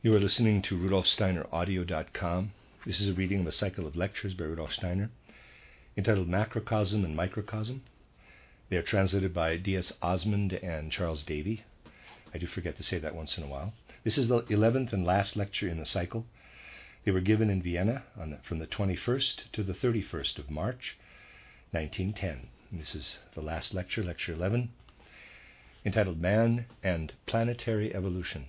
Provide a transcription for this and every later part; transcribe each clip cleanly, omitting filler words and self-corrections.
You are listening to RudolfSteinerAudio.com. This is a reading of a cycle of lectures by Rudolf Steiner entitled Macrocosm and Microcosm. They are translated by D.S. Osmond and Charles Davy. I do forget to say that once in a while. This is the 11th and last lecture in the cycle. They were given in Vienna from the 21st to the 31st of March, 1910. And this is the last lecture, lecture 11, entitled Man and Planetary Evolution.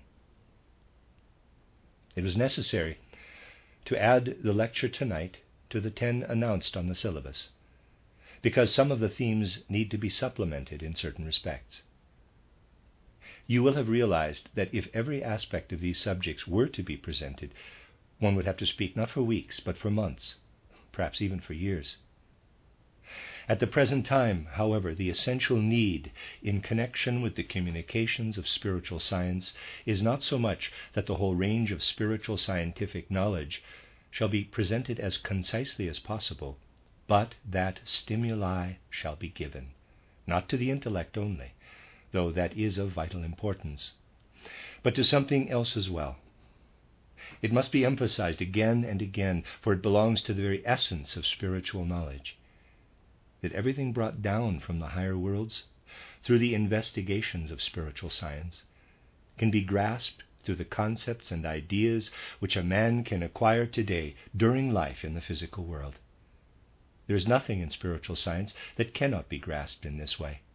It was necessary to add the lecture tonight to the 10 announced on the syllabus, because some of the themes need to be supplemented in certain respects. You will have realized that if every aspect of these subjects were to be presented, one would have to speak not for weeks, but for months, perhaps even for years. At the present time, however, the essential need in connection with the communications of spiritual science is not so much that the whole range of spiritual scientific knowledge shall be presented as concisely as possible, but that stimuli shall be given, not to the intellect only, though that is of vital importance, but to something else as well. It must be emphasized again and again, for it belongs to the very essence of spiritual knowledge, that everything brought down from the higher worlds through the investigations of spiritual science can be grasped through the concepts and ideas which a man can acquire today during life in the physical world. There is nothing in spiritual science that cannot be grasped in this way.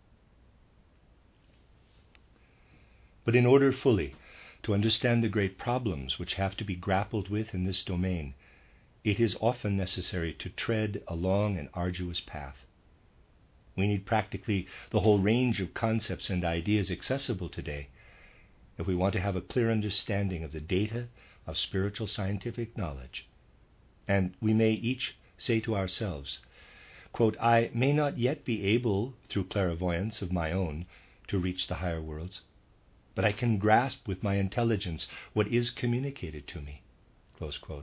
But in order fully to understand the great problems which have to be grappled with in this domain, it is often necessary to tread a long and arduous path. We need practically the whole range of concepts and ideas accessible today if we want to have a clear understanding of the data of spiritual scientific knowledge. And we may each say to ourselves, quote, I may not yet be able, through clairvoyance of my own, to reach the higher worlds, but I can grasp with my intelligence what is communicated to me, close quote.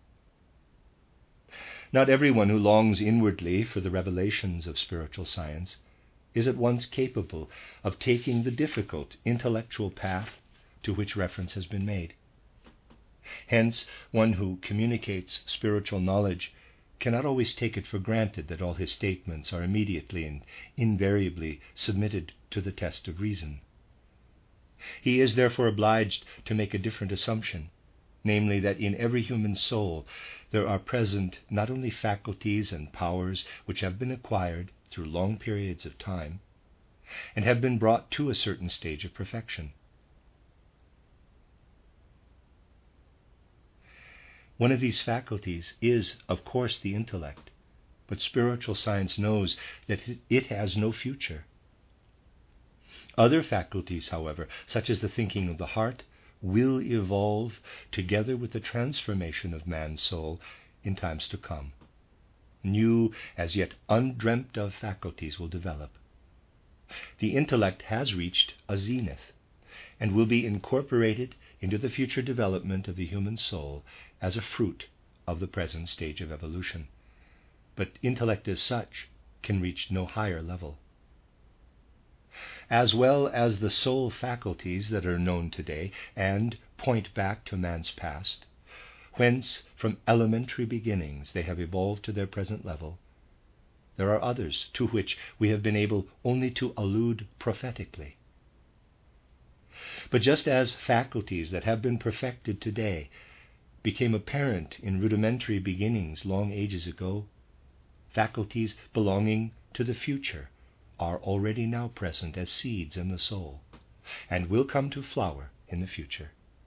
Not everyone who longs inwardly for the revelations of spiritual science is at once capable of taking the difficult intellectual path to which reference has been made. Hence, one who communicates spiritual knowledge cannot always take it for granted that all his statements are immediately and invariably submitted to the test of reason. He is therefore obliged to make a different assumption, namely that in every human soul there are present not only faculties and powers which have been acquired through long periods of time and have been brought to a certain stage of perfection. One of these faculties is, of course, the intellect, but spiritual science knows that it has no future. Other faculties, however, such as the thinking of the heart, will evolve together with the transformation of man's soul in times to come. New, as yet undreamt of faculties will develop. The intellect has reached a zenith and will be incorporated into the future development of the human soul as a fruit of the present stage of evolution. But intellect as such can reach no higher level. As well as the soul faculties that are known today and point back to man's past, whence from elementary beginnings they have evolved to their present level, there are others to which we have been able only to allude prophetically. But just as faculties that have been perfected today became apparent in rudimentary beginnings long ages ago, faculties belonging to the future are already now present as seeds in the soul, and will come to flower in the future.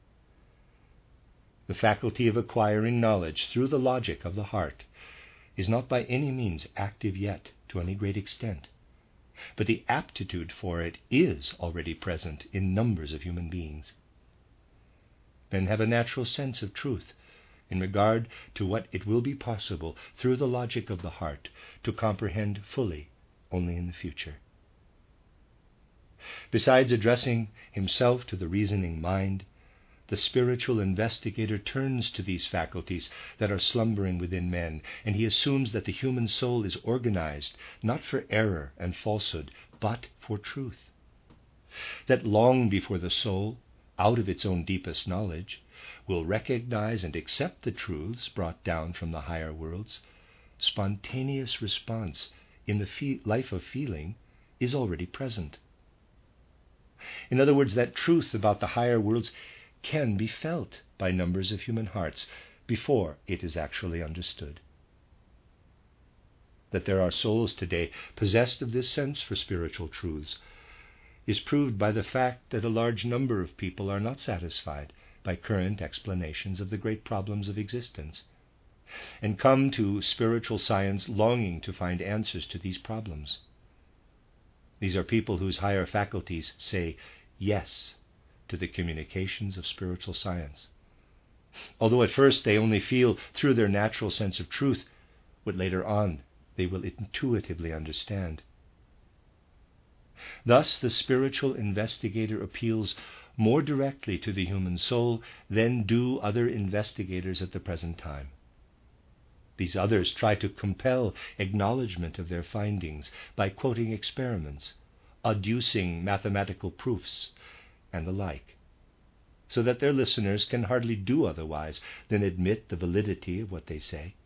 The faculty of acquiring knowledge through the logic of the heart is not by any means active yet to any great extent, but the aptitude for it is already present in numbers of human beings. Men have a natural sense of truth in regard to what it will be possible through the logic of the heart to comprehend fully only in the future. Besides addressing himself to the reasoning mind, the spiritual investigator turns to these faculties that are slumbering within men, and he assumes that the human soul is organized not for error and falsehood, but for truth. That long before the soul, out of its own deepest knowledge, will recognize and accept the truths brought down from the higher worlds, spontaneous response in the life of feeling is already present. In other words, that truth about the higher worlds can be felt by numbers of human hearts before it is actually understood. That there are souls today possessed of this sense for spiritual truths is proved by the fact that a large number of people are not satisfied by current explanations of the great problems of existence, and come to spiritual science longing to find answers to these problems. These are people whose higher faculties say yes to the communications of spiritual science, although at first they only feel through their natural sense of truth what later on they will intuitively understand. Thus, the spiritual investigator appeals more directly to the human soul than do other investigators at the present time. These others try to compel acknowledgement of their findings by quoting experiments, adducing mathematical proofs, and the like, so that their listeners can hardly do otherwise than admit the validity of what they say.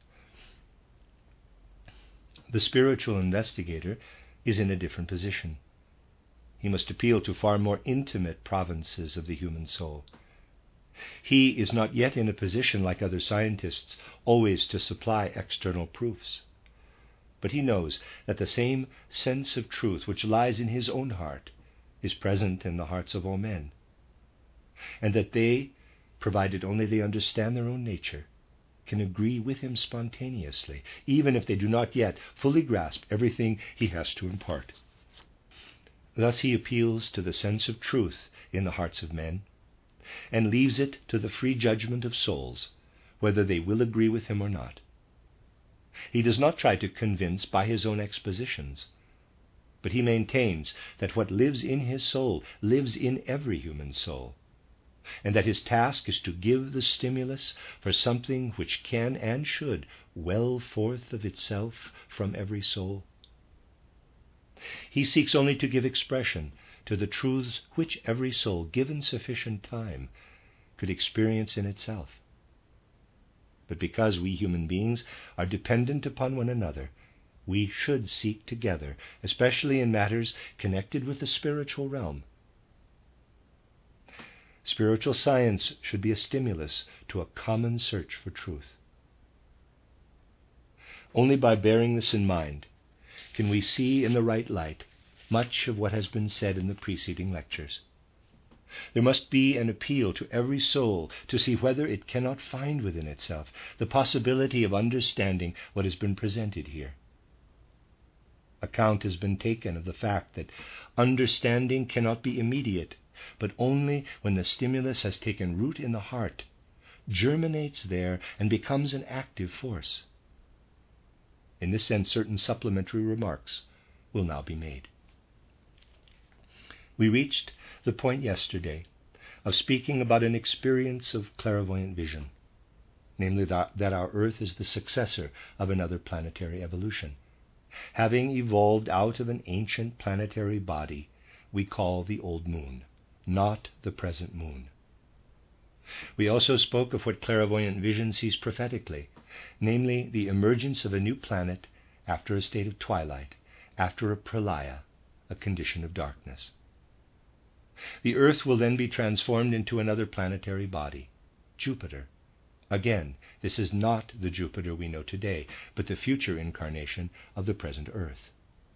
The spiritual investigator is in a different position. He must appeal to far more intimate provinces of the human soul. He is not yet in a position, like other scientists, always to supply external proofs. But he knows that the same sense of truth which lies in his own heart is present in the hearts of all men, and that they, provided only they understand their own nature, can agree with him spontaneously, even if they do not yet fully grasp everything he has to impart. Thus he appeals to the sense of truth in the hearts of men, and leaves it to the free judgment of souls whether they will agree with him or not. He does not try to convince by his own expositions, but he maintains that what lives in his soul lives in every human soul, and that his task is to give the stimulus for something which can and should well forth of itself from every soul. He seeks only to give expression to the truths which every soul, given sufficient time, could experience in itself. But because we human beings are dependent upon one another, we should seek together, especially in matters connected with the spiritual realm. Spiritual science should be a stimulus to a common search for truth. Only by bearing this in mind can we see in the right light much of what has been said in the preceding lectures. There must be an appeal to every soul to see whether it cannot find within itself the possibility of understanding what has been presented here. Account has been taken of the fact that understanding cannot be immediate, but only when the stimulus has taken root in the heart, germinates there, and becomes an active force. In this sense, certain supplementary remarks will now be made. We reached the point yesterday of speaking about an experience of clairvoyant vision, namely that our Earth is the successor of another planetary evolution, having evolved out of an ancient planetary body we call the old moon, not the present moon. We also spoke of what clairvoyant vision sees prophetically, namely the emergence of a new planet after a state of twilight, after a pralaya, a condition of darkness. The Earth will then be transformed into another planetary body, Jupiter. Again, this is not the Jupiter we know today, but the future incarnation of the present Earth.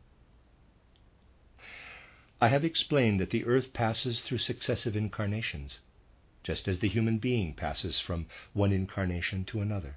I have explained that the Earth passes through successive incarnations, just as the human being passes from one incarnation to another.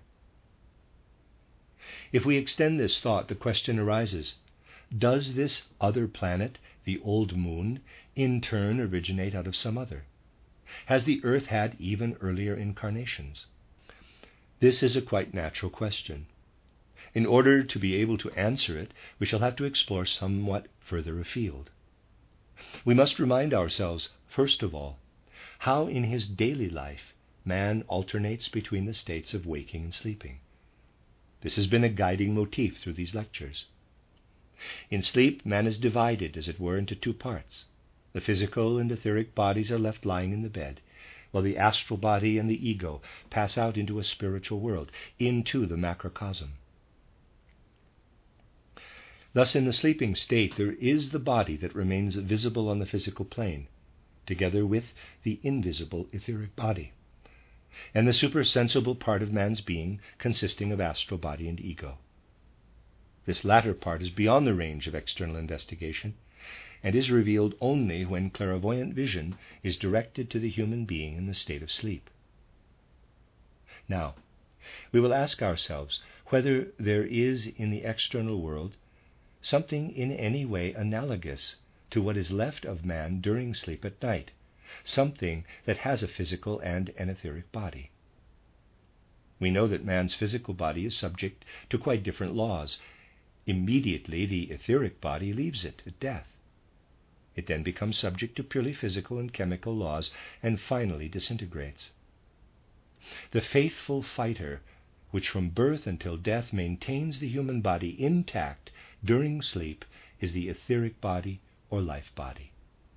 If we extend this thought, the question arises, does this other planet, the old moon, in turn originate out of some other? Has the Earth had even earlier incarnations? This is a quite natural question. In order to be able to answer it, we shall have to explore somewhat further afield. We must remind ourselves, first of all, how in his daily life man alternates between the states of waking and sleeping. This has been a guiding motif through these lectures. In sleep, man is divided, as it were, into two parts, The physical and etheric bodies are left lying in the bed, while the astral body and the ego pass out into a spiritual world, into the macrocosm. Thus, in the sleeping state, there is the body that remains visible on the physical plane, together with the invisible etheric body, and the supersensible part of man's being consisting of astral body and ego. This latter part is beyond the range of external investigation, and is revealed only when clairvoyant vision is directed to the human being in the state of sleep. Now, we will ask ourselves whether there is in the external world something in any way analogous to what is left of man during sleep at night, something that has a physical and an etheric body. We know that man's physical body is subject to quite different laws. Immediately, the etheric body leaves it at death. It then becomes subject to purely physical and chemical laws and finally disintegrates. The faithful fighter, which from birth until death maintains the human body intact during sleep, is the etheric body or life body.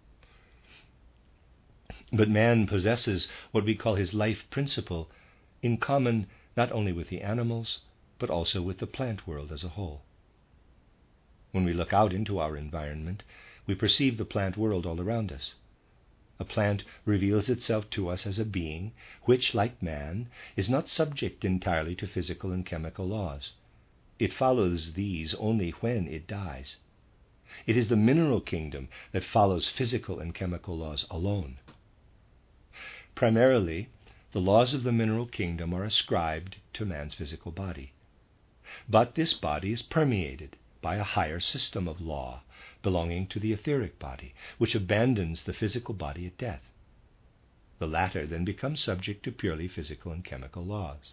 But man possesses what we call his life principle in common not only with the animals, but also with the plant world as a whole. When we look out into our environment, we perceive the plant world all around us. A plant reveals itself to us as a being which, like man, is not subject entirely to physical and chemical laws. It follows these only when it dies. It is the mineral kingdom that follows physical and chemical laws alone. Primarily, the laws of the mineral kingdom are ascribed to man's physical body. But this body is permeated by a higher system of law belonging to the etheric body, which abandons the physical body at death. The latter then becomes subject to purely physical and chemical laws.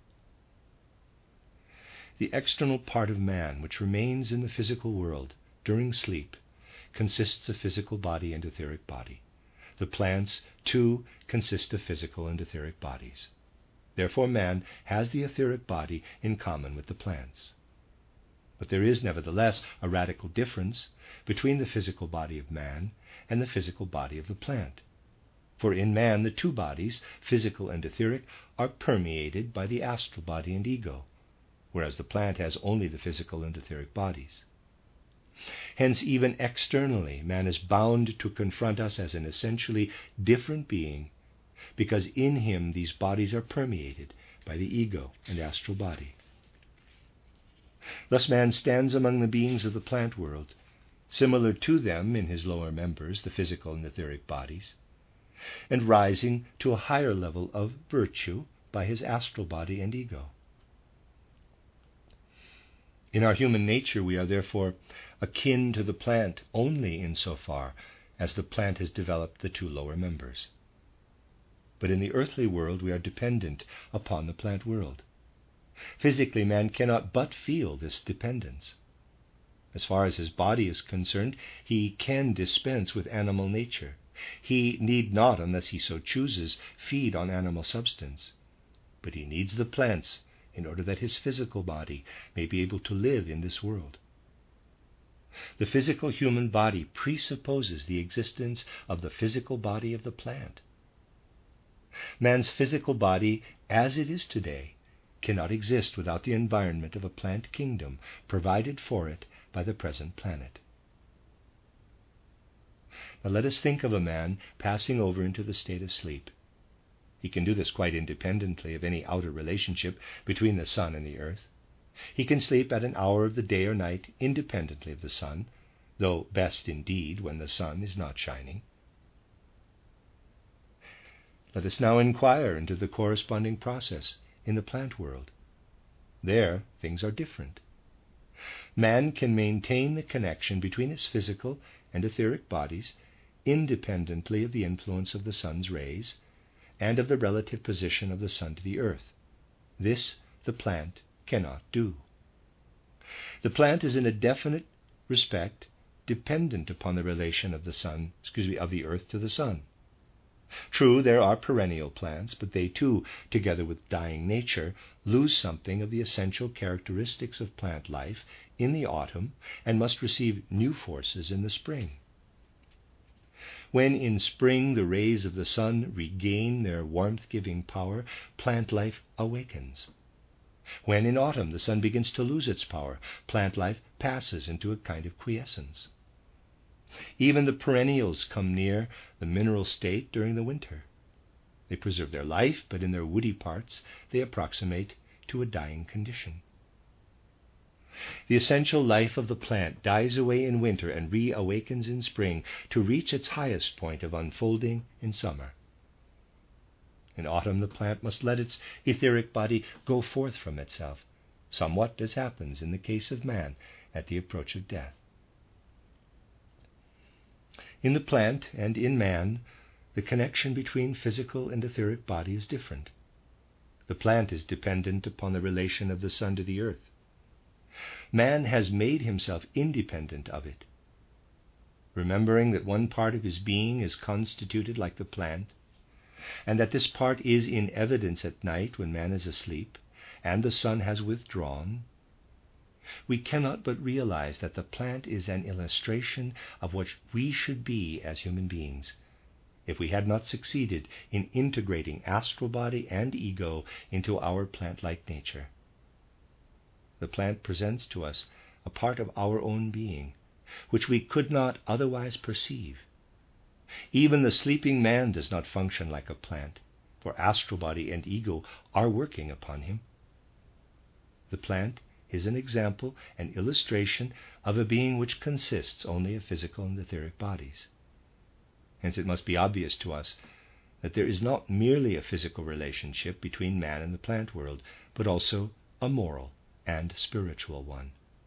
The external part of man, which remains in the physical world during sleep, consists of physical body and etheric body. The plants, too, consist of physical and etheric bodies. Therefore, man has the etheric body in common with the plants. But there is nevertheless a radical difference between the physical body of man and the physical body of the plant. For in man, the two bodies, physical and etheric, are permeated by the astral body and ego, whereas the plant has only the physical and etheric bodies. Hence, even externally, man is bound to confront us as an essentially different being, because in him these bodies are permeated by the ego and astral body. Thus man stands among the beings of the plant world, similar to them in his lower members, the physical and etheric bodies, and rising to a higher level of virtue by his astral body and ego. In our human nature, we are therefore akin to the plant only insofar as the plant has developed the two lower members. But in the earthly world, we are dependent upon the plant world. Physically, man cannot but feel this dependence. As far as his body is concerned, he can dispense with animal nature. He need not, unless he so chooses, feed on animal substance. But he needs the plants in order that his physical body may be able to live in this world. The physical human body presupposes the existence of the physical body of the plant. Man's physical body, as it is today, cannot exist without the environment of a plant kingdom provided for it by the present planet. Now let us think of a man passing over into the state of sleep. He can do this quite independently of any outer relationship between the sun and the earth. He can sleep at an hour of the day or night independently of the sun, though best indeed when the sun is not shining. Let us now inquire into the corresponding process in the plant world. There, things are different. Man can maintain the connection between his physical and etheric bodies independently of the influence of the sun's rays and of the relative position of the sun to the earth. This the plant cannot do. The plant is in a definite respect dependent upon the relation of the earth to the sun. True, there are perennial plants, but they too, together with dying nature, lose something of the essential characteristics of plant life in the autumn and must receive new forces in the spring. When in spring the rays of the sun regain their warmth-giving power, plant life awakens. When in autumn the sun begins to lose its power, plant life passes into a kind of quiescence. Even the perennials come near the mineral state during the winter. They preserve their life, but in their woody parts they approximate to a dying condition. The essential life of the plant dies away in winter and reawakens in spring to reach its highest point of unfolding in summer. In autumn the plant must let its etheric body go forth from itself, somewhat as happens in the case of man at the approach of death. In the plant and in man, the connection between physical and etheric body is different. The plant is dependent upon the relation of the sun to the earth. Man has made himself independent of it. Remembering that one part of his being is constituted like the plant, and that this part is in evidence at night when man is asleep and the sun has withdrawn, we cannot but realize that the plant is an illustration of what we should be as human beings if we had not succeeded in integrating astral body and ego into our plant-like nature. The plant presents to us a part of our own being, which we could not otherwise perceive. Even the sleeping man does not function like a plant, for astral body and ego are working upon him. The plant is an example, an illustration of a being which consists only of physical and etheric bodies. Hence it must be obvious to us that there is not merely a physical relationship between man and the plant world, but also a moral and spiritual one.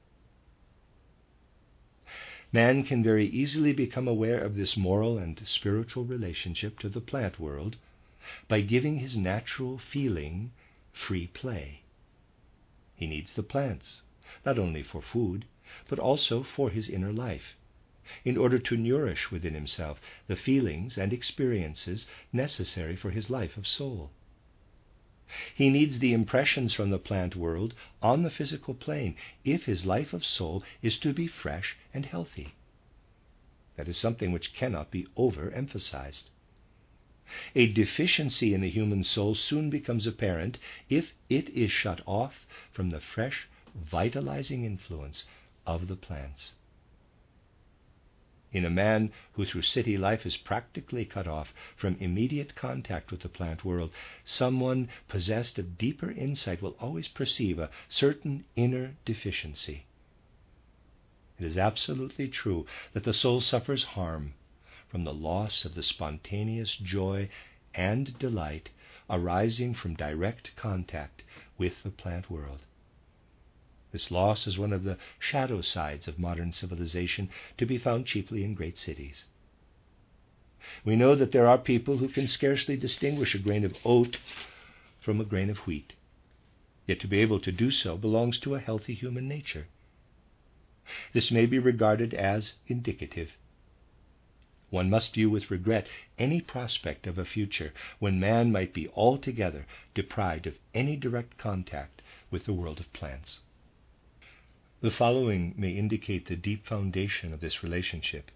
Man can very easily become aware of this moral and spiritual relationship to the plant world by giving his natural feeling free play. He needs the plants, not only for food, but also for his inner life, in order to nourish within himself the feelings and experiences necessary for his life of soul. He needs the impressions from the plant world on the physical plane if his life of soul is to be fresh and healthy. That is something which cannot be overemphasized. A deficiency in the human soul soon becomes apparent if it is shut off from the fresh, vitalizing influence of the plants. In a man who through city life is practically cut off from immediate contact with the plant world, someone possessed of deeper insight will always perceive a certain inner deficiency. It is absolutely true that the soul suffers harm from the loss of the spontaneous joy and delight arising from direct contact with the plant world. This loss is one of the shadow sides of modern civilization, to be found chiefly in great cities. We know that there are people who can scarcely distinguish a grain of oat from a grain of wheat. Yet to be able to do so belongs to a healthy human nature. This may be regarded as indicative. One must view with regret any prospect of a future when man might be altogether deprived of any direct contact with the world of plants. The following may indicate the deep foundation of this relationship.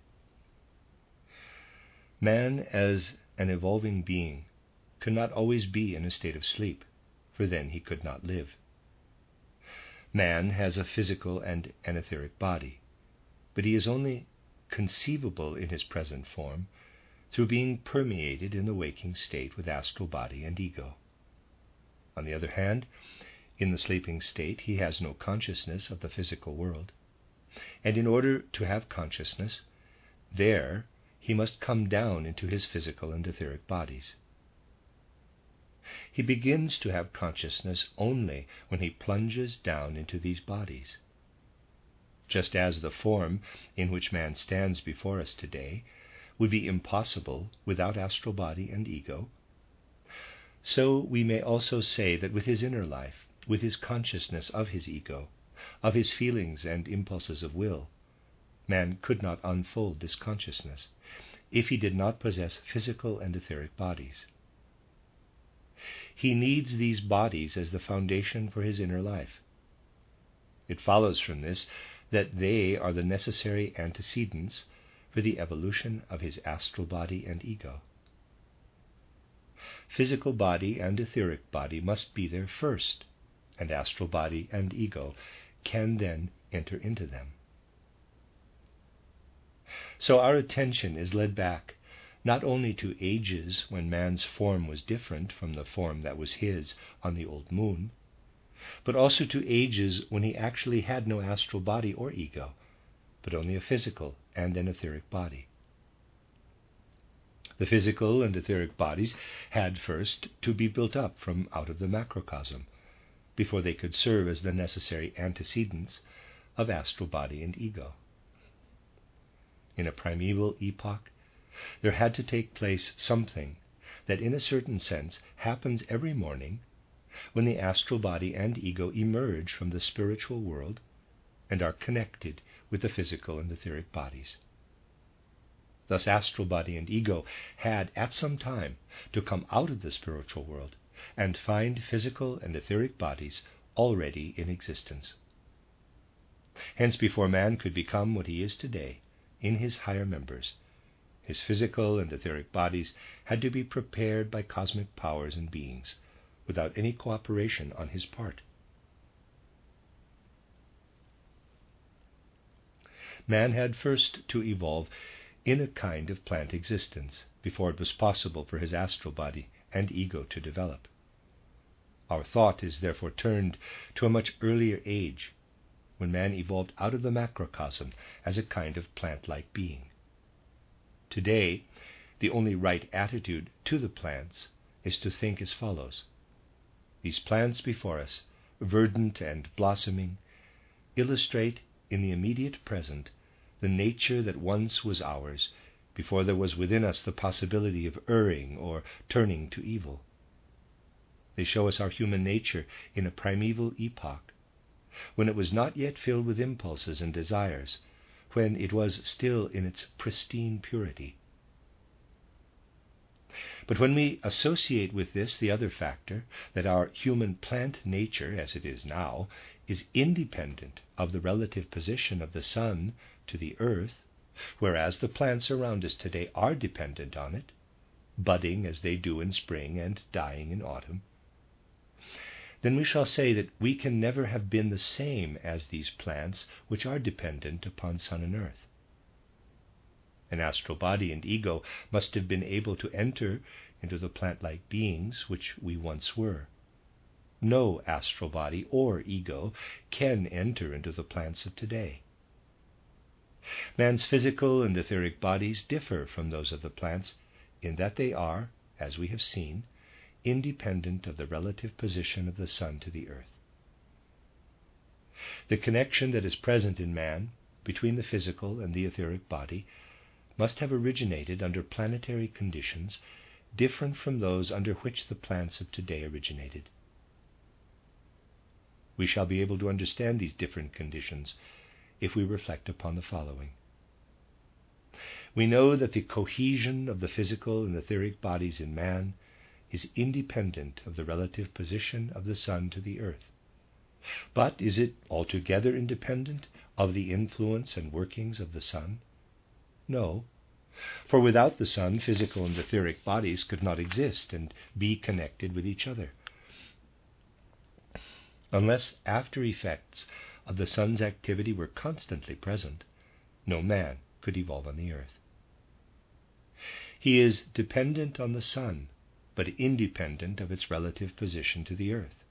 Man, as an evolving being, cannot always be in a state of sleep, for then he could not live. Man has a physical and an etheric body, but he is only conceivable in his present form through being permeated in the waking state with astral body and ego. On the other hand, in the sleeping state, he has no consciousness of the physical world, and in order to have consciousness, there he must come down into his physical and etheric bodies. He begins to have consciousness only when he plunges down into these bodies. Just as the form in which man stands before us today would be impossible without astral body and ego, so we may also say that with his inner life, with his consciousness of his ego, of his feelings and impulses of will, man could not unfold this consciousness if he did not possess physical and etheric bodies. He needs these bodies as the foundation for his inner life. It follows from this that they are the necessary antecedents for the evolution of his astral body and ego. Physical body and etheric body must be there first, and astral body and ego can then enter into them. So our attention is led back not only to ages when man's form was different from the form that was his on the old moon, but also to ages when he actually had no astral body or ego, but only a physical and an etheric body. The physical and etheric bodies had first to be built up from out of the macrocosm, before they could serve as the necessary antecedents of astral body and ego. In a primeval epoch, there had to take place something that in a certain sense happens every morning when the astral body and ego emerge from the spiritual world and are connected with the physical and etheric bodies. Thus astral body and ego had at some time to come out of the spiritual world and find physical and etheric bodies already in existence. Hence, before man could become what he is today in his higher members, his physical and etheric bodies had to be prepared by cosmic powers and beings, without any cooperation on his part. Man had first to evolve in a kind of plant existence before it was possible for his astral body and ego to develop. Our thought is therefore turned to a much earlier age, when man evolved out of the macrocosm as a kind of plant-like being. Today, the only right attitude to the plants is to think as follows. These plants before us, verdant and blossoming, illustrate in the immediate present the nature that once was ours, before there was within us the possibility of erring or turning to evil. They show us our human nature in a primeval epoch, when it was not yet filled with impulses and desires, when it was still in its pristine purity. But when we associate with this the other factor, that our human plant nature, as it is now, is independent of the relative position of the sun to the earth, whereas the plants around us today are dependent on it, budding as they do in spring and dying in autumn, then we shall say that we can never have been the same as these plants which are dependent upon sun and earth. An astral body and ego must have been able to enter into the plant-like beings which we once were. No astral body or ego can enter into the plants of today. Man's physical and etheric bodies differ from those of the plants in that they are, as we have seen, independent of the relative position of the sun to the earth. The connection that is present in man between the physical and the etheric body must have originated under planetary conditions different from those under which the plants of today originated. We shall be able to understand these different conditions if we reflect upon the following. We know that the cohesion of the physical and etheric bodies in man is independent of the relative position of the sun to the earth. But is it altogether independent of the influence and workings of the sun? No, for without the sun, physical and etheric bodies could not exist and be connected with each other. Unless after effects of the sun's activity were constantly present, no man could evolve on the earth. He is dependent on the sun, but independent of its relative position to the earth.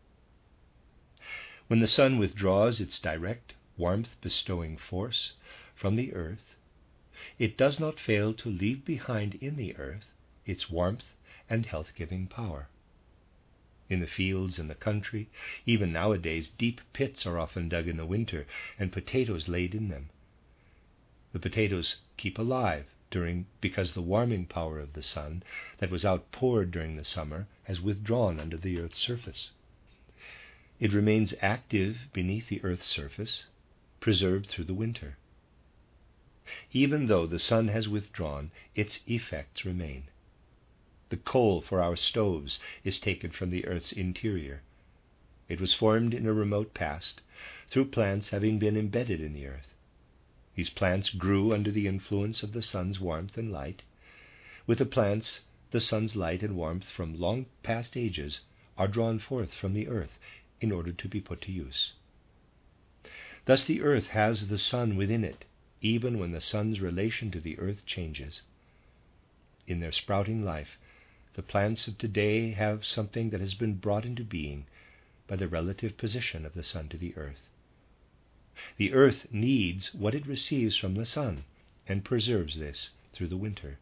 When the sun withdraws its direct, warmth-bestowing force from the earth, it does not fail to leave behind in the earth its warmth and health-giving power. In the fields and the country, even nowadays, deep pits are often dug in the winter and potatoes laid in them. The potatoes keep alive because the warming power of the sun that was outpoured during the summer has withdrawn under the earth's surface. It remains active beneath the earth's surface, preserved through the winter. Even though the sun has withdrawn, its effects remain. The coal for our stoves is taken from the earth's interior. It was formed in a remote past through plants having been embedded in the earth. These plants grew under the influence of the sun's warmth and light. With the plants, the sun's light and warmth from long past ages are drawn forth from the earth in order to be put to use. Thus the earth has the sun within it, even when the sun's relation to the earth changes. In their sprouting life, the plants of today have something that has been brought into being by the relative position of the sun to the earth. The earth needs what it receives from the sun and preserves this through the winter.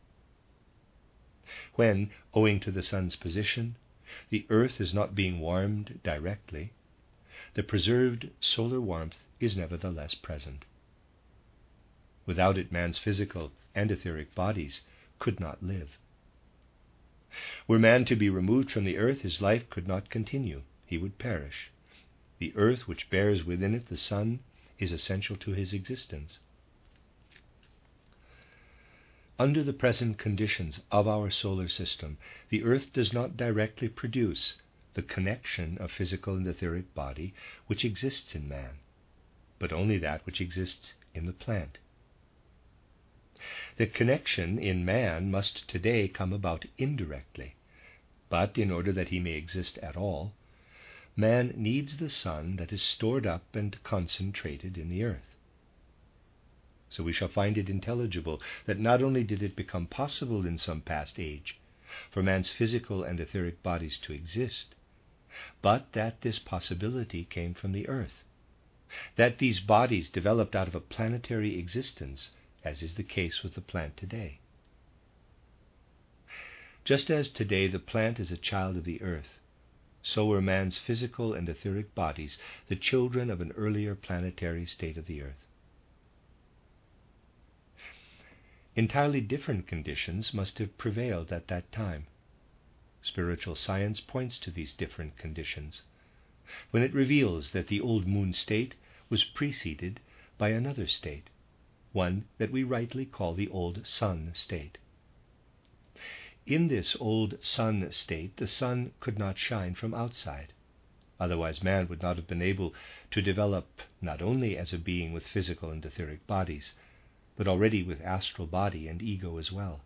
When, owing to the sun's position, the earth is not being warmed directly, the preserved solar warmth is nevertheless present. Without it, man's physical and etheric bodies could not live. Were man to be removed from the earth, his life could not continue. He would perish. The earth, which bears within it the sun, is essential to his existence. Under the present conditions of our solar system, the earth does not directly produce the connection of physical and etheric body which exists in man, but only that which exists in the plant. The connection in man must today come about indirectly, but in order that he may exist at all, man needs the sun that is stored up and concentrated in the earth. So we shall find it intelligible that not only did it become possible in some past age for man's physical and etheric bodies to exist, but that this possibility came from the earth, that these bodies developed out of a planetary existence, as is the case with the plant today. Just as today the plant is a child of the earth, so were man's physical and etheric bodies the children of an earlier planetary state of the earth. Entirely different conditions must have prevailed at that time. Spiritual science points to these different conditions when it reveals that the old moon state was preceded by another state, one that we rightly call the old sun state. In this old sun state, the sun could not shine from outside. Otherwise, man would not have been able to develop not only as a being with physical and etheric bodies, but already with astral body and ego as well.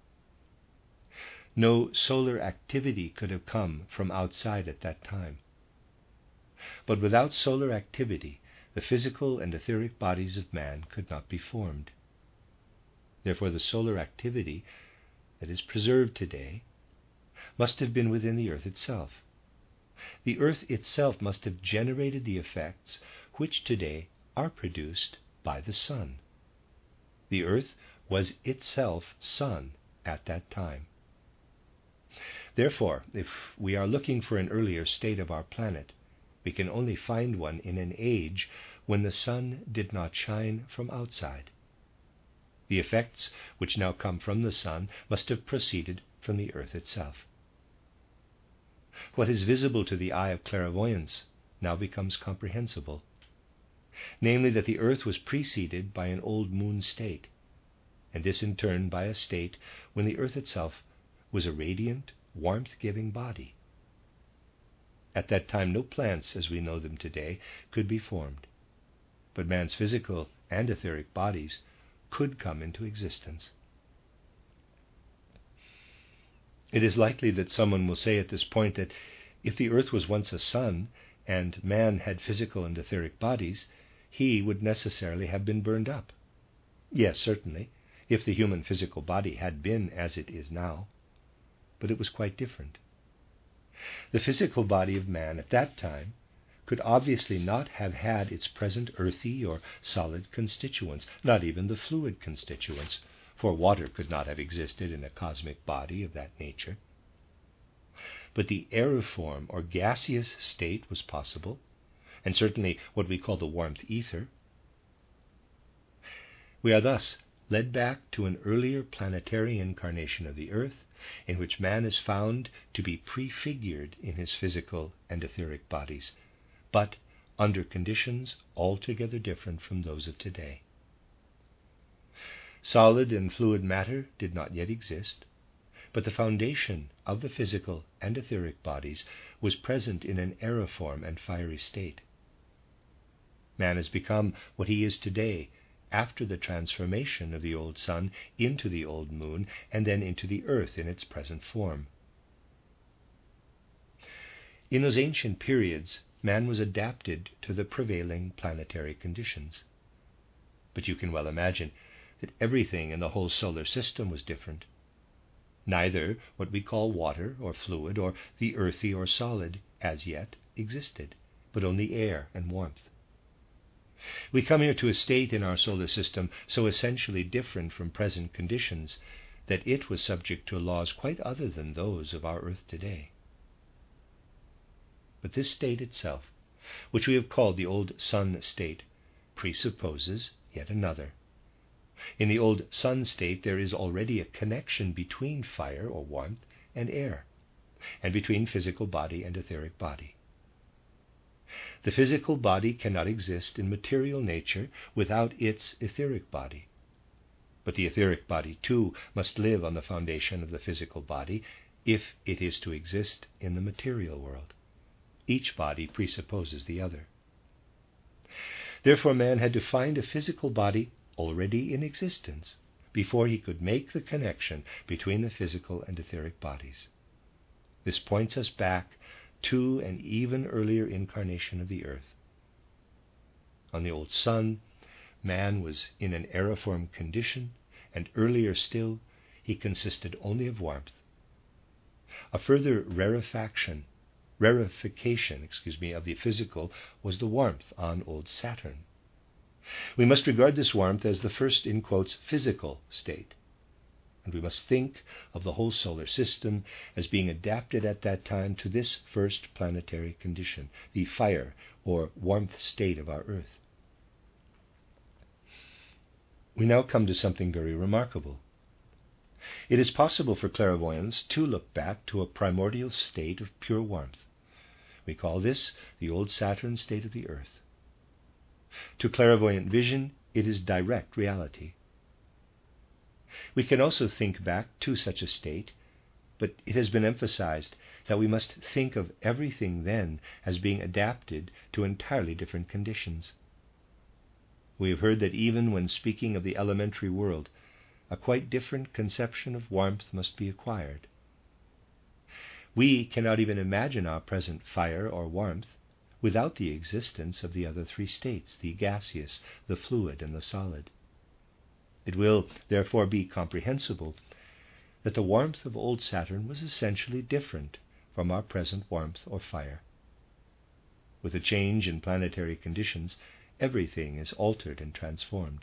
No solar activity could have come from outside at that time. But without solar activity, the physical and etheric bodies of man could not be formed. Therefore, the solar activity that is preserved today must have been within the earth itself. The earth itself must have generated the effects which today are produced by the sun. The earth was itself sun at that time. Therefore, if we are looking for an earlier state of our planet, we can only find one in an age when the sun did not shine from outside. The effects which now come from the sun must have proceeded from the earth itself. What is visible to the eye of clairvoyance now becomes comprehensible, namely that the earth was preceded by an old moon state, and this in turn by a state when the earth itself was a radiant, warmth-giving body. At that time no plants as we know them today could be formed, but man's physical and etheric bodies could come into existence. It is likely that someone will say at this point that if the earth was once a sun and man had physical and etheric bodies, he would necessarily have been burned up. Yes, certainly, if the human physical body had been as it is now, but it was quite different. The physical body of man at that time could obviously not have had its present earthy or solid constituents, not even the fluid constituents, for water could not have existed in a cosmic body of that nature. But the aeriform or gaseous state was possible, and certainly what we call the warmth ether. We are thus led back to an earlier planetary incarnation of the earth, in which man is found to be prefigured in his physical and etheric bodies, but under conditions altogether different from those of today. Solid and fluid matter did not yet exist, but the foundation of the physical and etheric bodies was present in an aeriform and fiery state. Man has become what he is today after the transformation of the old sun into the old moon and then into the earth in its present form. In those ancient periods, man was adapted to the prevailing planetary conditions. But you can well imagine that everything in the whole solar system was different. Neither what we call water or fluid or the earthy or solid as yet existed, but only air and warmth. We come here to a state in our solar system so essentially different from present conditions that it was subject to laws quite other than those of our earth today. But this state itself, which we have called the old sun state, presupposes yet another. In the old sun state there is already a connection between fire or warmth and air, and between physical body and etheric body. The physical body cannot exist in material nature without its etheric body. But the etheric body, too, must live on the foundation of the physical body if it is to exist in the material world. Each body presupposes the other. Therefore, man had to find a physical body already in existence before he could make the connection between the physical and etheric bodies. This points us back to an even earlier incarnation of the earth. On the old sun, man was in an aeriform condition, and earlier still, he consisted only of warmth. A further rarefaction of the physical was the warmth on old Saturn. We must regard this warmth as the first, in quotes, physical state. And we must think of the whole solar system as being adapted at that time to this first planetary condition, the fire or warmth state of our earth. We now come to something very remarkable. It is possible for clairvoyants to look back to a primordial state of pure warmth. We call this the old Saturn state of the earth. To clairvoyant vision, it is direct reality. We can also think back to such a state, but it has been emphasized that we must think of everything then as being adapted to entirely different conditions. We have heard that even when speaking of the elementary world, a quite different conception of warmth must be acquired. We cannot even imagine our present fire or warmth without the existence of the other three states, the gaseous, the fluid, and the solid. It will, therefore, be comprehensible that the warmth of old Saturn was essentially different from our present warmth or fire. With a change in planetary conditions, everything is altered and transformed.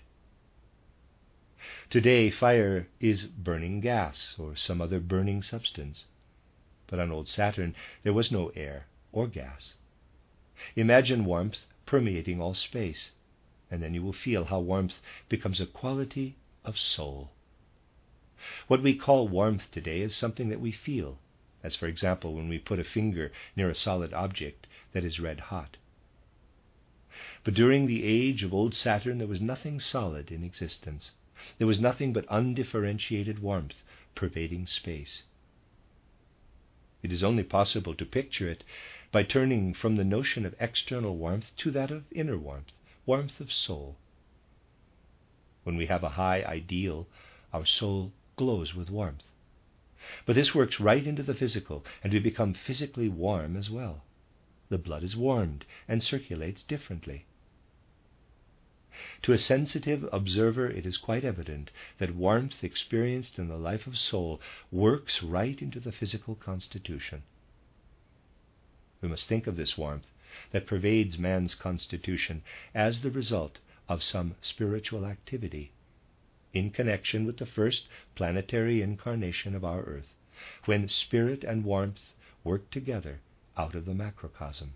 Today, fire is burning gas or some other burning substance, but on old Saturn there was no air or gas. Imagine warmth permeating all space, and then you will feel how warmth becomes a quality of soul. What we call warmth today is something that we feel, as for example when we put a finger near a solid object that is red hot. But during the age of old Saturn there was nothing solid in existence. There was nothing but undifferentiated warmth pervading space. It is only possible to picture it by turning from the notion of external warmth to that of inner warmth, warmth of soul. When we have a high ideal, our soul glows with warmth. But this works right into the physical, and we become physically warm as well. The blood is warmed and circulates differently. To a sensitive observer, it is quite evident that warmth experienced in the life of soul works right into the physical constitution. We must think of this warmth that pervades man's constitution as the result of some spiritual activity in connection with the first planetary incarnation of our earth, when spirit and warmth work together out of the macrocosm.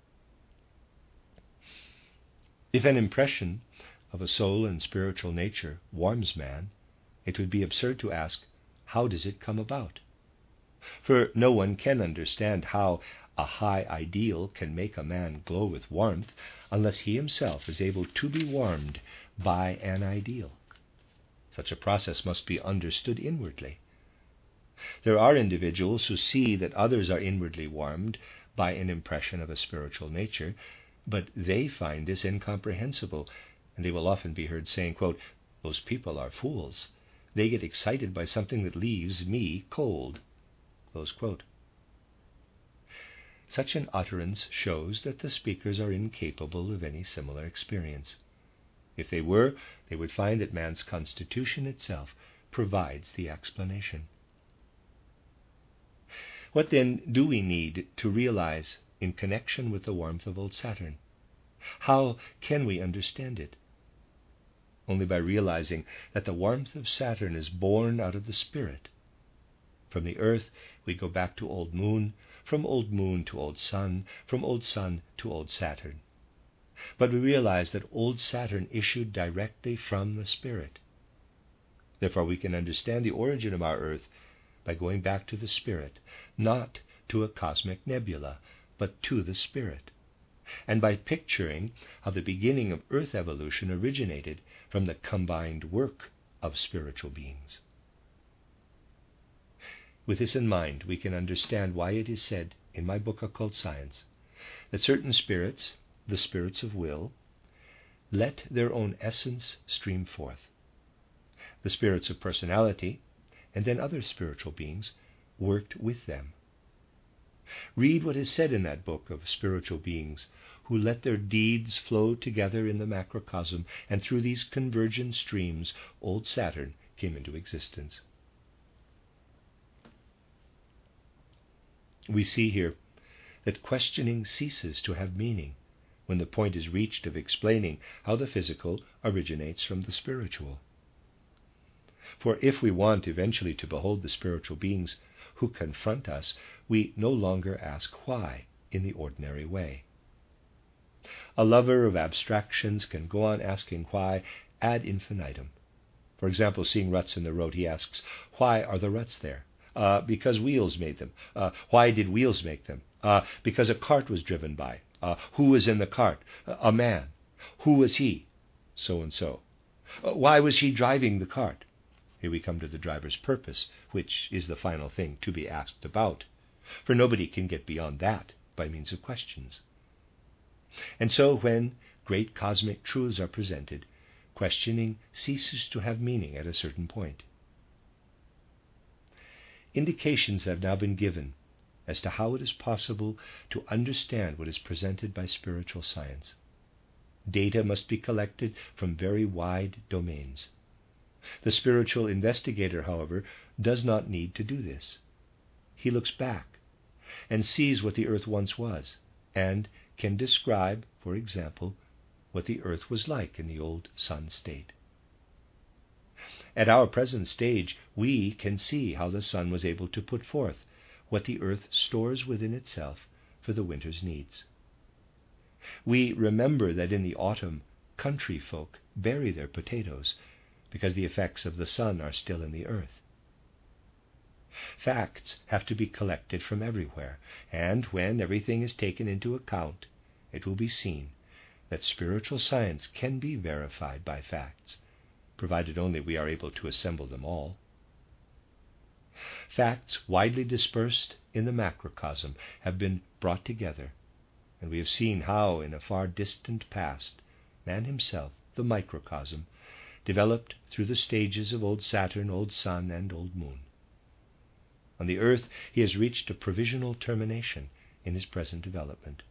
If an impression of a soul and spiritual nature warms man, it would be absurd to ask, how does it come about? For no one can understand how a high ideal can make a man glow with warmth unless he himself is able to be warmed by an ideal. Such a process must be understood inwardly. There are individuals who see that others are inwardly warmed by an impression of a spiritual nature, but they find this incomprehensible And they will often be heard saying, quote, "Those people are fools. They get excited by something that leaves me cold." Close quote. Such an utterance shows that the speakers are incapable of any similar experience. If they were, they would find that man's constitution itself provides the explanation. What then do we need to realize in connection with the warmth of old Saturn? How can we understand it? Only by realizing that the warmth of Saturn is born out of the spirit. From the earth we go back to old moon, from old moon to old sun, from old sun to old Saturn. But we realize that old Saturn issued directly from the spirit. Therefore we can understand the origin of our earth by going back to the spirit, not to a cosmic nebula, but to the spirit, and by picturing how the beginning of earth evolution originated from the combined work of spiritual beings. With this in mind, we can understand why it is said in my book Occult Science that certain spirits, the spirits of will, let their own essence stream forth. The spirits of personality, and then other spiritual beings, worked with them. Read what is said in that book of spiritual beings who let their deeds flow together in the macrocosm, and through these convergent streams, old Saturn came into existence. We see here that questioning ceases to have meaning when the point is reached of explaining how the physical originates from the spiritual. For if we want eventually to behold the spiritual beings who confront us, we no longer ask why in the ordinary way. A lover of abstractions can go on asking why ad infinitum. For example, seeing ruts in the road, he asks, "Why are the ruts there?" Because wheels made them. Why did wheels make them? Because a cart was driven by. Who was in the cart? A man. Who was he? So and so. Why was he driving the cart? Here we come to the driver's purpose, which is the final thing to be asked about, for nobody can get beyond that by means of questions. And so when great cosmic truths are presented, questioning ceases to have meaning at a certain point. Indications have now been given as to how it is possible to understand what is presented by spiritual science. Data must be collected from very wide domains. The spiritual investigator, however, does not need to do this. He looks back and sees what the earth once was, and can describe, for example, what the earth was like in the old sun state. At our present stage, we can see how the sun was able to put forth what the earth stores within itself for the winter's needs. We remember that in the autumn, country folk bury their potatoes because the effects of the sun are still in the earth. Facts have to be collected from everywhere, and when everything is taken into account, it will be seen that spiritual science can be verified by facts, provided only we are able to assemble them all. Facts widely dispersed in the macrocosm have been brought together, and we have seen how in a far distant past, man himself, the microcosm, developed through the stages of old Saturn, old Sun, and old Moon. On the earth, he has reached a provisional termination in his present development.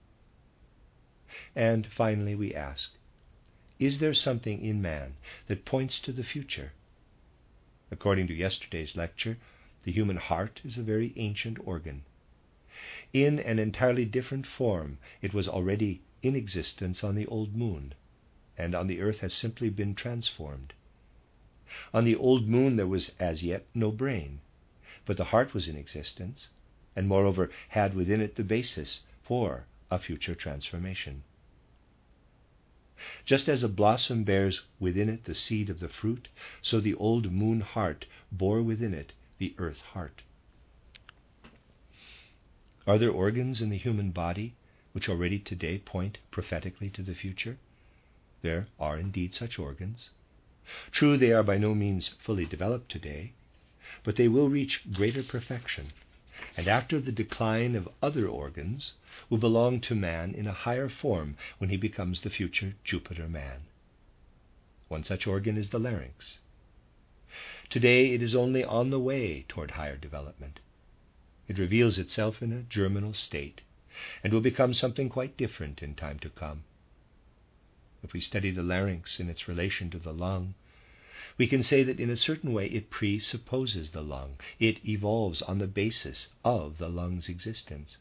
And finally we ask, is there something in man that points to the future? According to yesterday's lecture, the human heart is a very ancient organ. In an entirely different form, it was already in existence on the old moon, and on the earth has simply been transformed. On the old moon there was as yet no brain, but the heart was in existence, and moreover had within it the basis for a future transformation. Just as a blossom bears within it the seed of the fruit, so the old moon heart bore within it the earth heart. Are there organs in the human body which already today point prophetically to the future? There are indeed such organs. True, they are by no means fully developed today, but they will reach greater perfection, and after the decline of other organs, will belong to man in a higher form when he becomes the future Jupiter man. One such organ is the larynx. Today it is only on the way toward higher development. It reveals itself in a germinal state, and will become something quite different in time to come. If we study the larynx in its relation to the lung, we can say that in a certain way it presupposes the lung. It evolves on the basis of the lung's existence.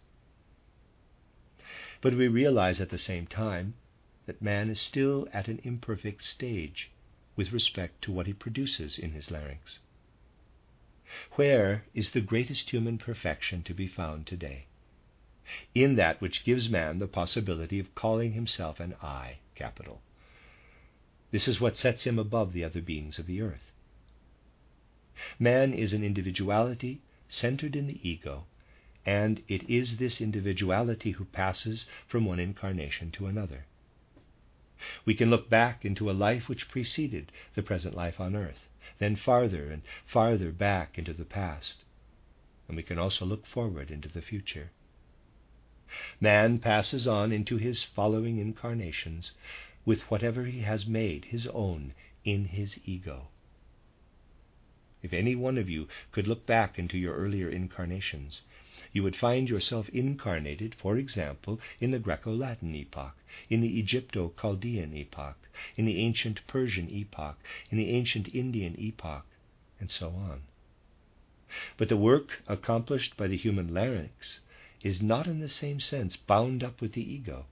But we realize at the same time that man is still at an imperfect stage with respect to what he produces in his larynx. Where is the greatest human perfection to be found today? In that which gives man the possibility of calling himself an I, capital. This is what sets him above the other beings of the earth. Man is an individuality centered in the ego, and it is this individuality who passes from one incarnation to another. We can look back into a life which preceded the present life on earth, then farther and farther back into the past, and we can also look forward into the future. Man passes on into his following incarnations with whatever he has made his own in his ego. If any one of you could look back into your earlier incarnations, you would find yourself incarnated, for example, in the Greco-Latin epoch, in the Egypto-Chaldean epoch, in the ancient Persian epoch, in the ancient Indian epoch, and so on. But the work accomplished by the human larynx is not in the same sense bound up with the ego.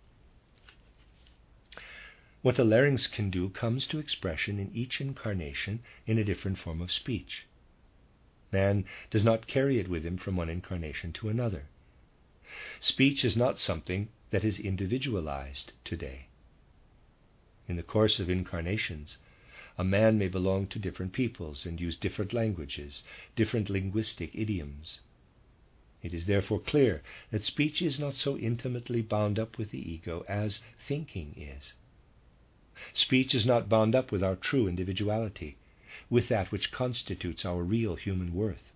What the larynx can do comes to expression in each incarnation in a different form of speech. Man does not carry it with him from one incarnation to another. Speech is not something that is individualized today. In the course of incarnations, a man may belong to different peoples and use different languages, different linguistic idioms. It is therefore clear that speech is not so intimately bound up with the ego as thinking is. Speech is not bound up with our true individuality, with that which constitutes our real human worth.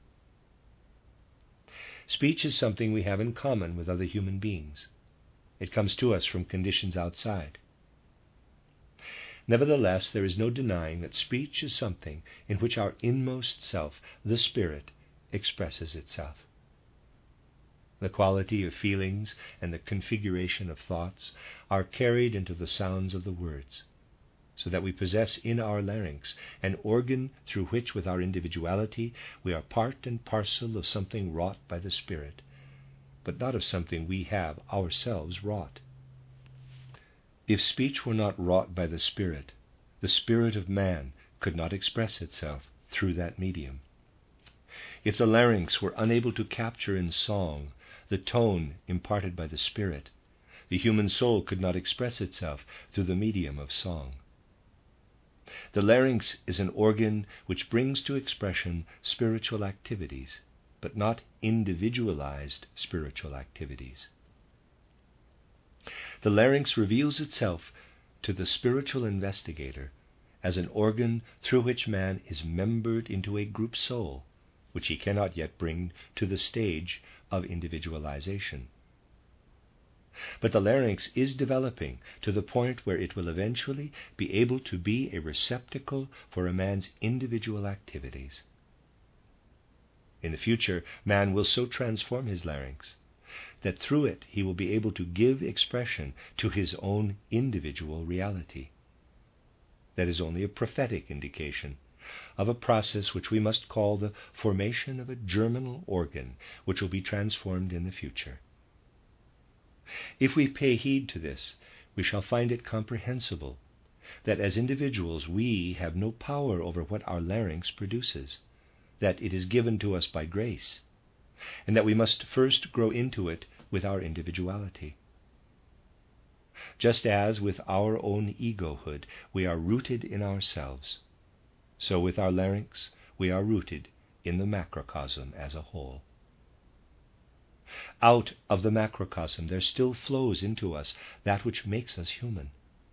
Speech is something we have in common with other human beings. It comes to us from conditions outside. Nevertheless, there is no denying that speech is something in which our inmost self, the spirit, expresses itself. The quality of feelings and the configuration of thoughts are carried into the sounds of the words, so that we possess in our larynx an organ through which, with our individuality, we are part and parcel of something wrought by the Spirit, but not of something we have ourselves wrought. If speech were not wrought by the Spirit of man could not express itself through that medium. If the larynx were unable to capture in song the tone imparted by the Spirit, the human soul could not express itself through the medium of song. The larynx is an organ which brings to expression spiritual activities, but not individualized spiritual activities. The larynx reveals itself to the spiritual investigator as an organ through which man is membered into a group soul, which he cannot yet bring to the stage of individualization. But the larynx is developing to the point where it will eventually be able to be a receptacle for a man's individual activities. In the future, man will so transform his larynx that through it he will be able to give expression to his own individual reality. That is only a prophetic indication of a process which we must call the formation of a germinal organ which will be transformed in the future. If we pay heed to this, we shall find it comprehensible that as individuals we have no power over what our larynx produces, that it is given to us by grace, and that we must first grow into it with our individuality. Just as with our own egohood we are rooted in ourselves, so with our larynx we are rooted in the macrocosm as a whole. Out of the macrocosm there still flows into us that which makes us human.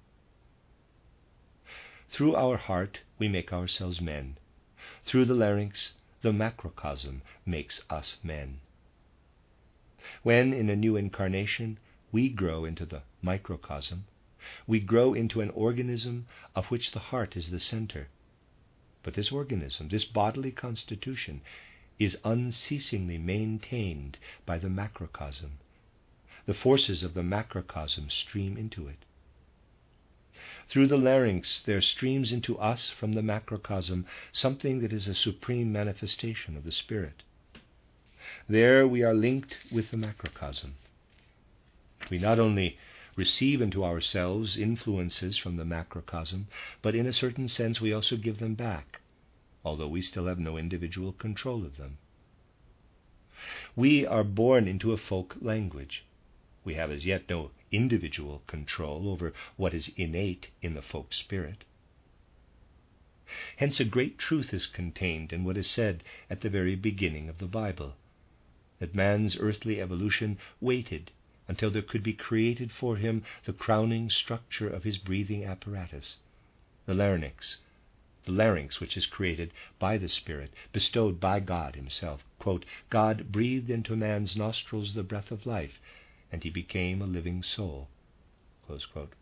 Through our heart we make ourselves men. Through the larynx, the macrocosm makes us men. When in a new incarnation we grow into the microcosm, We grow into an organism of which the heart is the center. But this organism, this bodily constitution, is unceasingly maintained by the macrocosm. The forces of the macrocosm stream into it. Through the larynx there streams into us from the macrocosm something that is a supreme manifestation of the Spirit. There we are linked with the macrocosm. We not only receive into ourselves influences from the macrocosm, but in a certain sense we also give them back, although we still have no individual control of them. We are born into a folk language. We have as yet no individual control over what is innate in the folk spirit. Hence a great truth is contained in what is said at the very beginning of the Bible, that man's earthly evolution waited until there could be created for him the crowning structure of his breathing apparatus, the larynx which is created by the Spirit, bestowed by God himself. Quote, God breathed into man's nostrils the breath of life, and he became a living soul. Close quote.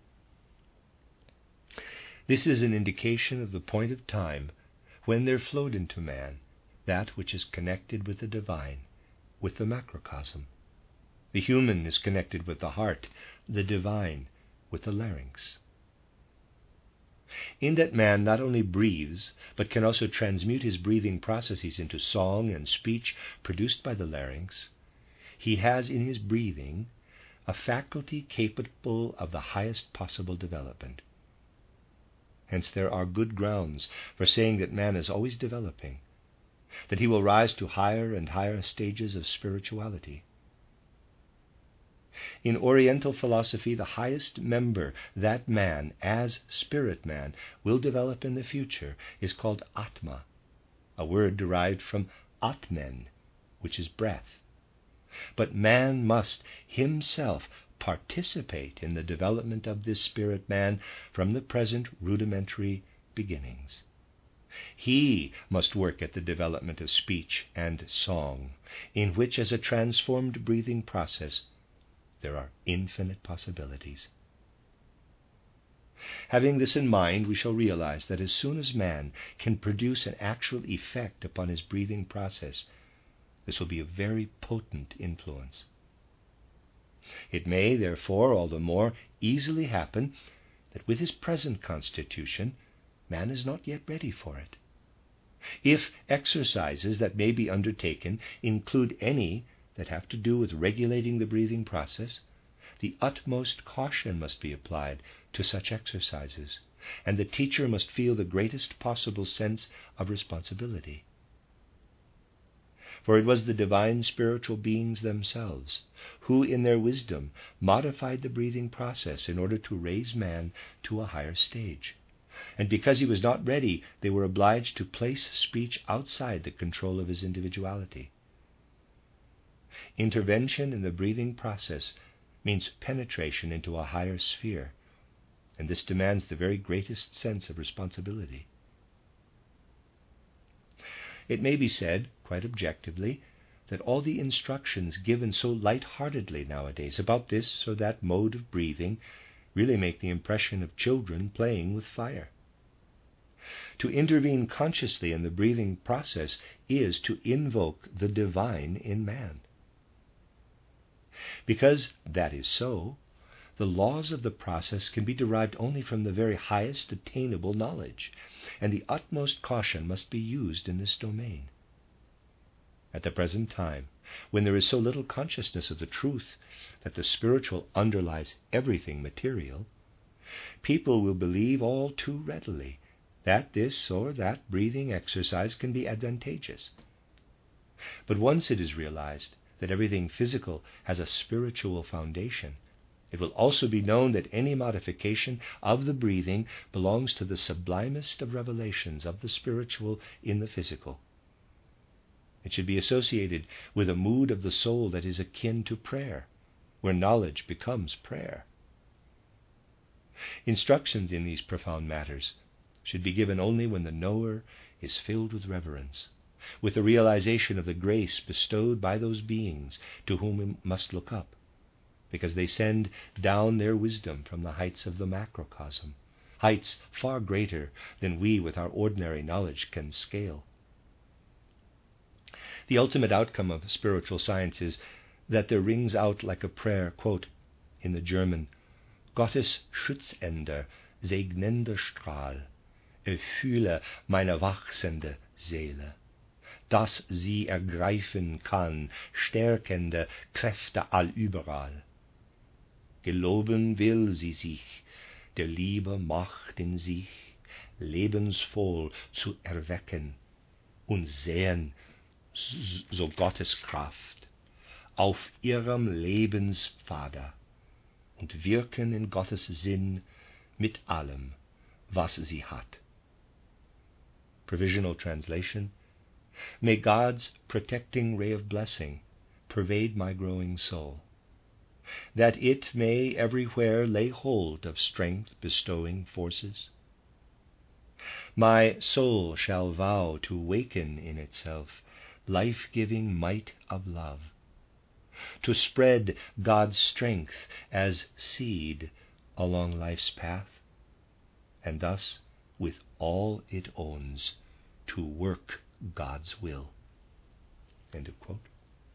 This is an indication of the point of time when there flowed into man that which is connected with the divine, with the macrocosm. The human is connected with the heart, the divine with the larynx. In that man not only breathes, but can also transmute his breathing processes into song and speech produced by the larynx, he has in his breathing a faculty capable of the highest possible development. Hence there are good grounds for saying that man is always developing, that he will rise to higher and higher stages of spirituality. In Oriental philosophy, the highest member that man, as spirit man, will develop in the future is called Atma, a word derived from Atmen, which is breath. But man must himself participate in the development of this spirit man from the present rudimentary beginnings. He must work at the development of speech and song, in which, as a transformed breathing process, there are infinite possibilities. Having this in mind, we shall realize that as soon as man can produce an actual effect upon his breathing process, this will be a very potent influence. It may, therefore, all the more easily happen that with his present constitution, man is not yet ready for it. If exercises that may be undertaken include any that have to do with regulating the breathing process, the utmost caution must be applied to such exercises, and the teacher must feel the greatest possible sense of responsibility. For it was the divine spiritual beings themselves who, in their wisdom, modified the breathing process in order to raise man to a higher stage. And because he was not ready, they were obliged to place speech outside the control of his individuality. Intervention in the breathing process means penetration into a higher sphere, and this demands the very greatest sense of responsibility. It may be said, quite objectively, that all the instructions given so light-heartedly nowadays about this or that mode of breathing really make the impression of children playing with fire. To intervene consciously in the breathing process is to invoke the divine in man. Because that is so, the laws of the process can be derived only from the very highest attainable knowledge, and the utmost caution must be used in this domain. At the present time, when there is so little consciousness of the truth that the spiritual underlies everything material, people will believe all too readily that this or that breathing exercise can be advantageous. But once it is realized that everything physical has a spiritual foundation, it will also be known that any modification of the breathing belongs to the sublimest of revelations of the spiritual in the physical. It should be associated with a mood of the soul that is akin to prayer, where knowledge becomes prayer. Instructions in these profound matters should be given only when the knower is filled with reverence, with the realization of the grace bestowed by those beings to whom we must look up, because they send down their wisdom from the heights of the macrocosm, heights far greater than we with our ordinary knowledge can scale. The ultimate outcome of spiritual science is that there rings out like a prayer, quote, in the German, Gottes schützender, segnender Strahl, erfülle meine wachsende Seele, dass sie ergreifen kann, stärkende Kräfte allüberall. Geloben will sie sich, der Liebe Macht in sich, lebensvoll zu erwecken und sehen so Gottes Kraft auf ihrem Lebenspfade und wirken in Gottes Sinn mit allem, was sie hat. Provisional translation. May God's protecting ray of blessing pervade my growing soul, that it may everywhere lay hold of strength-bestowing forces. My soul shall vow to waken in itself life-giving might of love, to spread God's strength as seed along life's path, and thus, with all it owns, to work God's will. End of quote.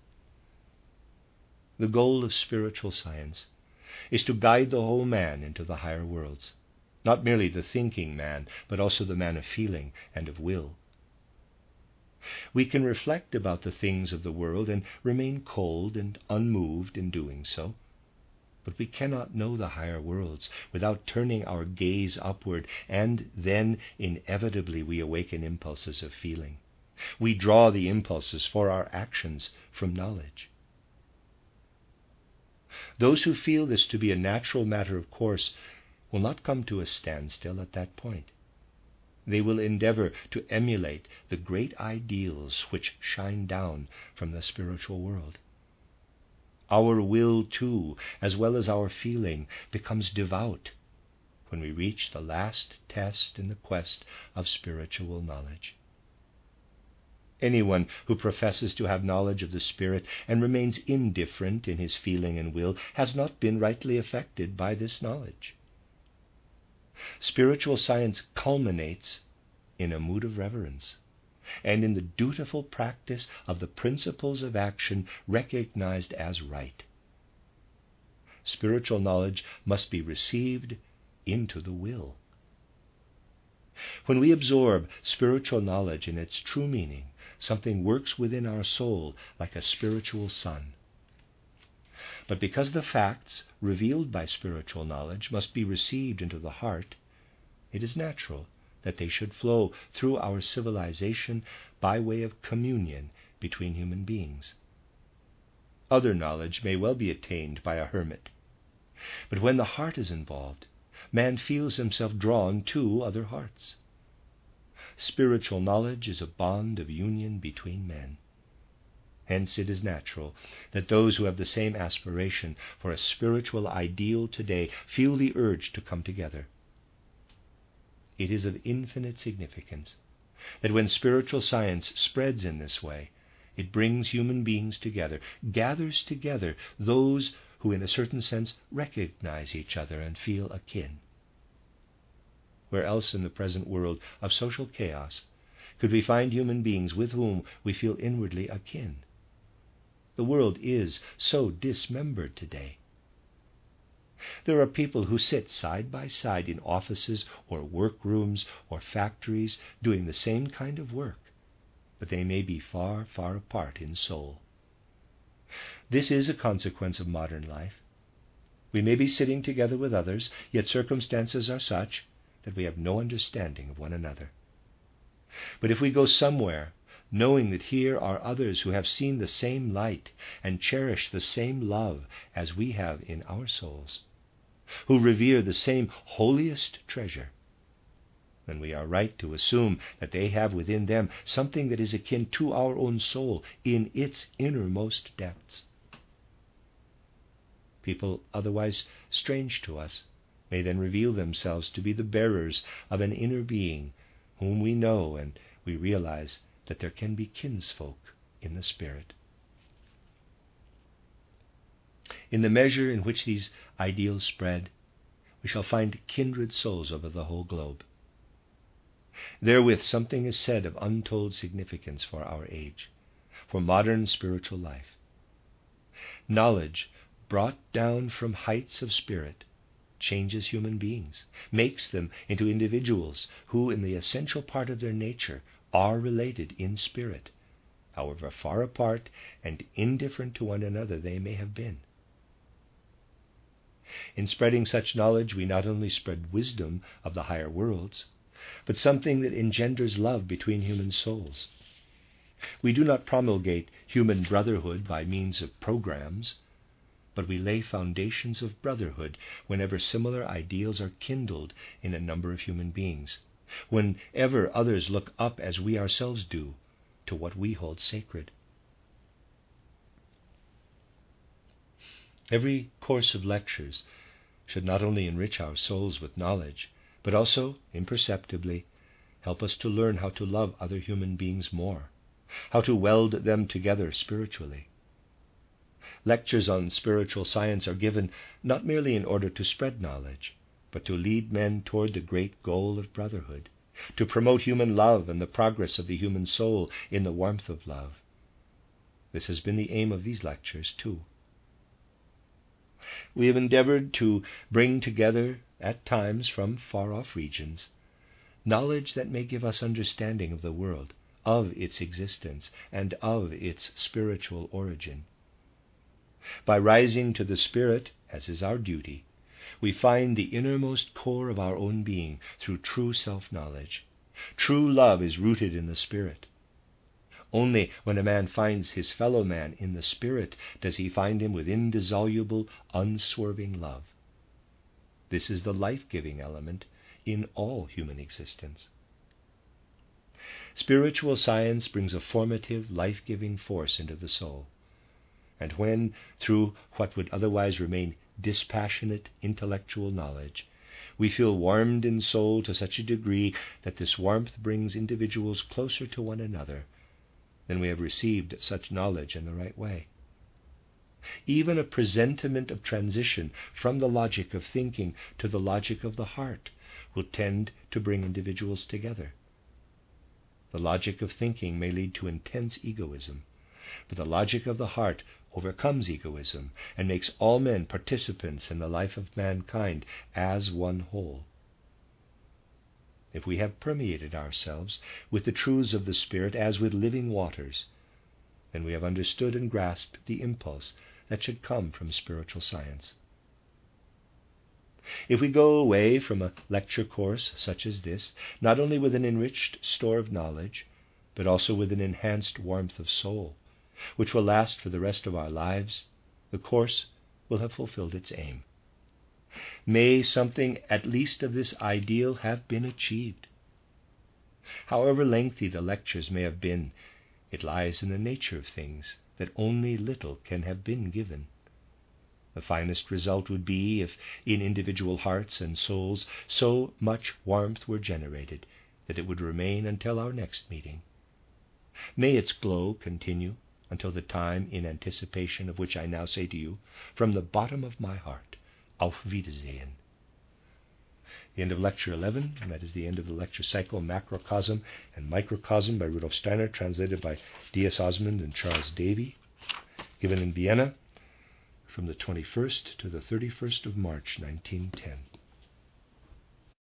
The goal of spiritual science is to guide the whole man into the higher worlds, not merely the thinking man, but also the man of feeling and of will. We can reflect about the things of the world and remain cold and unmoved in doing so, but we cannot know the higher worlds without turning our gaze upward, and then inevitably we awaken impulses of feeling. We draw the impulses for our actions from knowledge. Those who feel this to be a natural matter of course will not come to a standstill at that point. They will endeavor to emulate the great ideals which shine down from the spiritual world. Our will, too, as well as our feeling, becomes devout when we reach the last test in the quest of spiritual knowledge. Anyone who professes to have knowledge of the Spirit and remains indifferent in his feeling and will has not been rightly affected by this knowledge. Spiritual science culminates in a mood of reverence and in the dutiful practice of the principles of action recognized as right. Spiritual knowledge must be received into the will. When we absorb spiritual knowledge in its true meaning, something works within our soul like a spiritual sun. But because the facts revealed by spiritual knowledge must be received into the heart, it is natural that they should flow through our civilization by way of communion between human beings. Other knowledge may well be attained by a hermit, but when the heart is involved, man feels himself drawn to other hearts. Spiritual knowledge is a bond of union between men. Hence it is natural that those who have the same aspiration for a spiritual ideal today feel the urge to come together. It is of infinite significance that when spiritual science spreads in this way, it brings human beings together, gathers together those who in a certain sense recognize each other and feel akin. Where else in the present world of social chaos could we find human beings with whom we feel inwardly akin? The world is so dismembered today. There are people who sit side by side in offices or workrooms or factories doing the same kind of work, but they may be far, far apart in soul. This is a consequence of modern life. We may be sitting together with others, yet circumstances are such that we have no understanding of one another. But if we go somewhere, knowing that here are others who have seen the same light and cherish the same love as we have in our souls, who revere the same holiest treasure, then we are right to assume that they have within them something that is akin to our own soul in its innermost depths. People otherwise strange to us may then reveal themselves to be the bearers of an inner being whom we know, and we realize that there can be kinsfolk in the Spirit. In the measure in which these ideals spread, we shall find kindred souls over the whole globe. Therewith something is said of untold significance for our age, for modern spiritual life. Knowledge brought down from heights of spirit changes human beings, makes them into individuals who, in the essential part of their nature, are related in spirit, however far apart and indifferent to one another they may have been. In spreading such knowledge, we not only spread wisdom of the higher worlds, but something that engenders love between human souls. We do not promulgate human brotherhood by means of programs, but we lay foundations of brotherhood whenever similar ideals are kindled in a number of human beings, whenever others look up as we ourselves do to what we hold sacred. Every course of lectures should not only enrich our souls with knowledge, but also, imperceptibly, help us to learn how to love other human beings more, how to weld them together spiritually. Lectures on spiritual science are given not merely in order to spread knowledge, but to lead men toward the great goal of brotherhood, to promote human love and the progress of the human soul in the warmth of love. This has been the aim of these lectures, too. We have endeavored to bring together, at times from far-off regions, knowledge that may give us understanding of the world, of its existence, and of its spiritual origin. By rising to the Spirit, as is our duty, we find the innermost core of our own being through true self-knowledge. True love is rooted in the Spirit. Only when a man finds his fellow man in the Spirit does he find him with indissoluble, unswerving love. This is the life-giving element in all human existence. Spiritual science brings a formative, life-giving force into the soul. And when, through what would otherwise remain dispassionate intellectual knowledge, we feel warmed in soul to such a degree that this warmth brings individuals closer to one another, then we have received such knowledge in the right way. Even a presentiment of transition from the logic of thinking to the logic of the heart will tend to bring individuals together. The logic of thinking may lead to intense egoism, but the logic of the heart overcomes egoism and makes all men participants in the life of mankind as one whole. If we have permeated ourselves with the truths of the Spirit as with living waters, then we have understood and grasped the impulse that should come from spiritual science. If we go away from a lecture course such as this, not only with an enriched store of knowledge, but also with an enhanced warmth of soul, which will last for the rest of our lives, the course will have fulfilled its aim. May something at least of this ideal have been achieved. However lengthy the lectures may have been, it lies in the nature of things that only little can have been given. The finest result would be if in individual hearts and souls so much warmth were generated that it would remain until our next meeting. May its glow continue until the time in anticipation of which I now say to you, from the bottom of my heart, Auf Wiedersehen. The end of Lecture 11, and that is the end of the lecture cycle, Macrocosm and Microcosm by Rudolf Steiner, translated by D.S. Osmond and Charles Davy, given in Vienna from the 21st to the 31st of March, 1910.